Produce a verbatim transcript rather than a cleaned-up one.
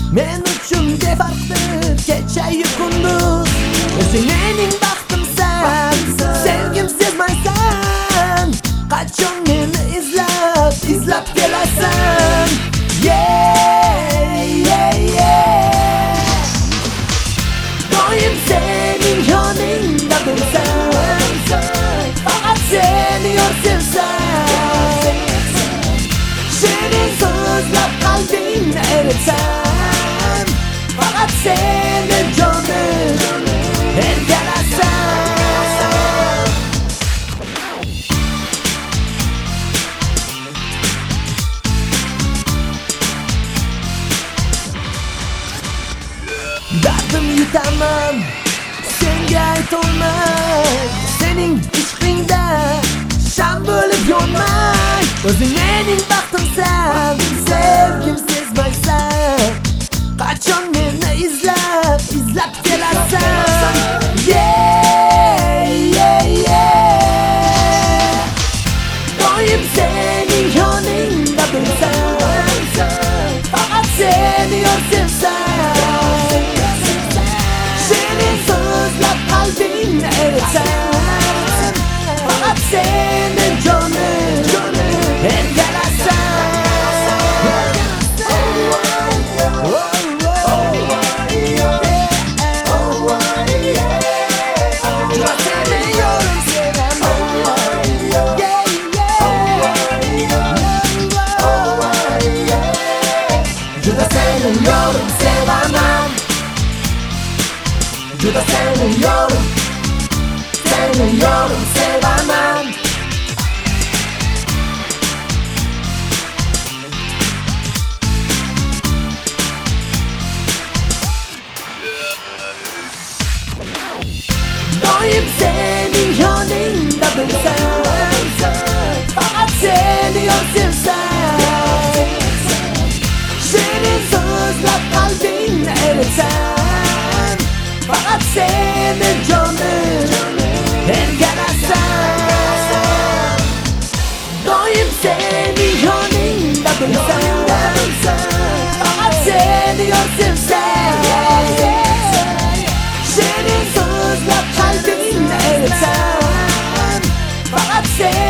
Men uchun befarqdir kecha-yu kunduz. O'zing mening baxtimsan, sevgim sezmaysan. Qachon meni izlab, izlab kelasan? Yeah, yeah, yeah. Doim sening yoningda bo'lsam, faqat seni yor sevsam. Shirin so'zlab qalbingni eritsam, faqat seni jonim erkalasam. Dardim yutaman, senga aytolmay. Sening ishqingda sham bo'lib yonmay. O'zing mening baxtimsan, sevgim sezmaysan. Qachon meni izlab, izlab kelasan? Yeah, yeah, yeah. Doim sening yoningda bo'lsam, faqat seni yor sevsam. Shirin so'zlab qalbingni eritsam, faqat seni jonim erkalasam. Juda seni yorim sevaman. Juda seni yorim sevaman. Juda seni yorim, seni yorim sevaman. Doim sening yoningda bo'lsam, faqat seni yor sevsam. Shirin so'zlab qalbingni eritsam, faqat seni jonim erkalasam. Doim sening yoningda bo'lsam, faqat seni yor sevsam. Shirin so'zlab qalbingni eritsam, faqat seni